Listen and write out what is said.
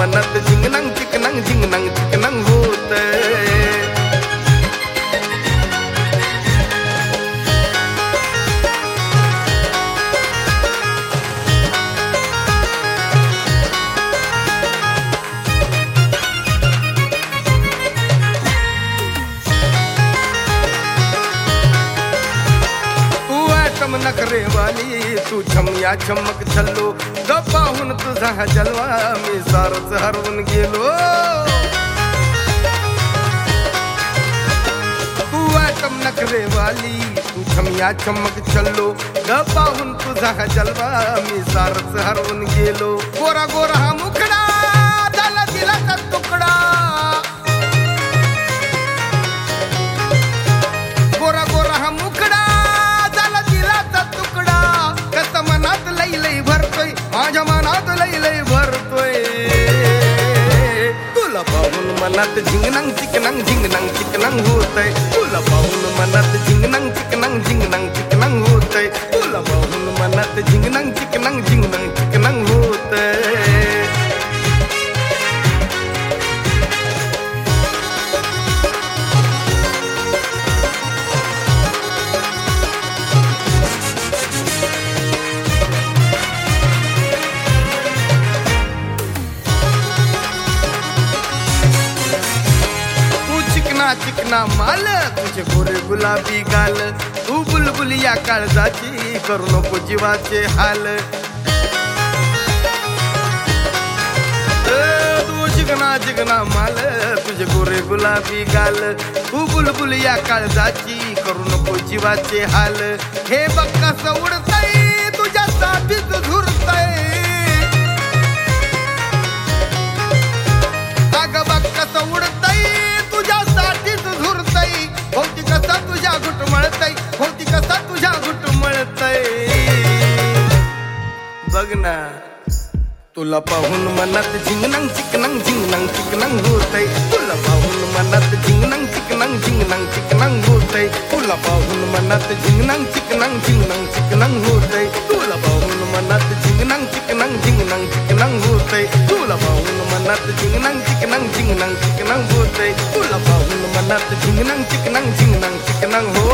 मनात झिंगनंग चिकनंग झिंगनंग चिकनंग होतंय. नखरे वाली तू छमया चमक छल्लो ग पाहून तुझा हा जलवा मी सारच हरवून गेलो. तू आटम नखरे वाली तू छमया चमक छल्लो ग पाहून तुझा हा जलवा मी सारच हरवून गेलो. गोरा गोरा हा मुखडा झाला दिलाचा तुकडा. गोरा गोरा हा मुखडा मनात लई लई भरतोय माझ्या मनात लई लई भरतोय. तुला पाहून मनात झिंगनंग चिकनंग झिंगनंग चिकनंग होतंय. तुला पाहून मनात झिंगनंग चिकनंग झिंगनंग चिकनंग होतंय. तुला पाहून मनात झिंगनंग चिकनंग झिंगनंग चिकनंग होतंय. चिकना माल तुझे गोरे गुलाबी गाल तू बुलबुल या काळजाची करू नको जीवाचे हाल. तू चिकना चिकना माल तुझे गोरे गुलाबी गाल तू बुलबुल या काळजाची करू नको जीवाचे हाल. हे बघ कसं उडतंय तुझ्यासाठीच झुरतंय. अगं बघ कसं उडतंय तुझ्यासाठीच झुरतंय. होती कसा तुझ्या घुटमळतंय होती कसा तुझ्या घुटमळतंय. बघ ना तुला पाहून मनात झिंगनंग चिकनंग झिंगनंग चिकनंग होतंय. तुला पाहून मनात झिंगनंग चिकनंग झिंगनंग चिकनंग होतंय. तुला पाहून मनात झिंगनंग चिकनंग झिंगनंग चिकनंग होतंय. तुला पाहून मनात झिंगनंग चिकनंग झिंगनंग चिकनंग होतंय. तुला पाहून मनात झिंगनंग चिकनंग झिंगनंग चिकनंग होतंय. तुला पाहून मनात झिंगनंग चिकनंग झिंगनंग चिकनंग होतंय.